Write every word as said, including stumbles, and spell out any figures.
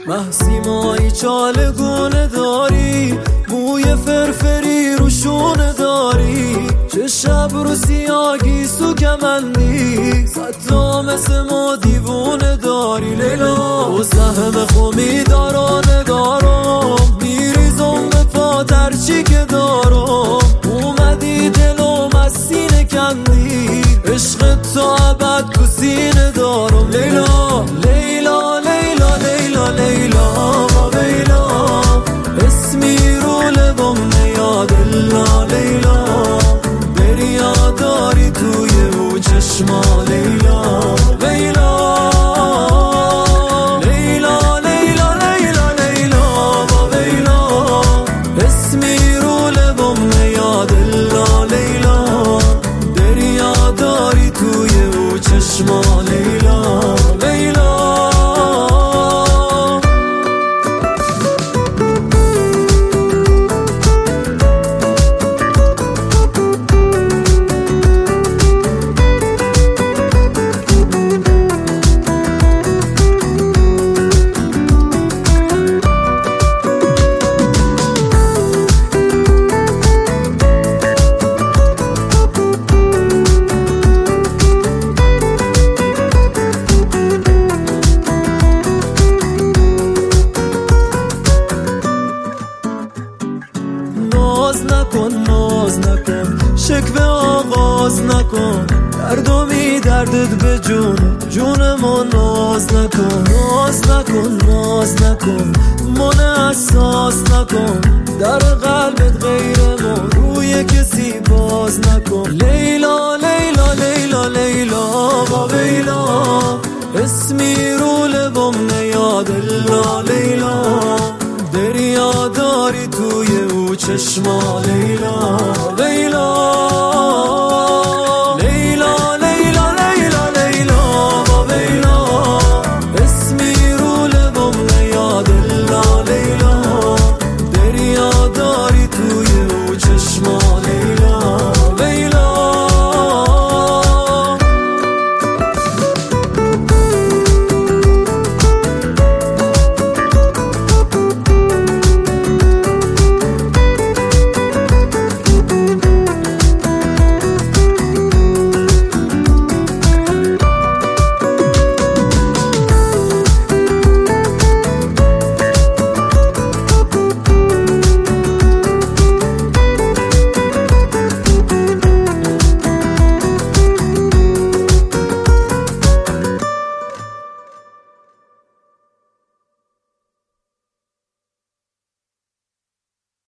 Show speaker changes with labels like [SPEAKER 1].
[SPEAKER 1] محسی مایی چالگونه داری، موی فرفری رو شونه داری، چه شب رو سیاگی سو کمندی، صد مثل ما دیوونه داری. لیلا و سهم خومی دارا نگارم، میریزم به پاتر چی که دارم، اومدی دلم از سینه کندی، عشق تا ابد تو سینه دارم. لیلا لیلا لیلا لیلا لیلا با لیلا، اسمی رو لبم نیاد الا لیلا، دریا داری توی او چشما. لیلا لیلا لیلا لیلا لیلا لیلا با لیلا، اسمی رو لبم نیاد الا لیلا، دریا داری توی او چشما. لیلا لیلا ناز نکن ناز نکن، شکوه آغاز نکن، دردو می دردت به جون جون ما. ناز نکن ناز نکن ناز نکن، من احساس نکن، در قلبت غیر ما روی کسی باز نکن. لیلا لیلا لیلا لیلا با لیلا، اسمی رو لبم نیاد الا لیلا، دریا داری توی او چشما. لیلا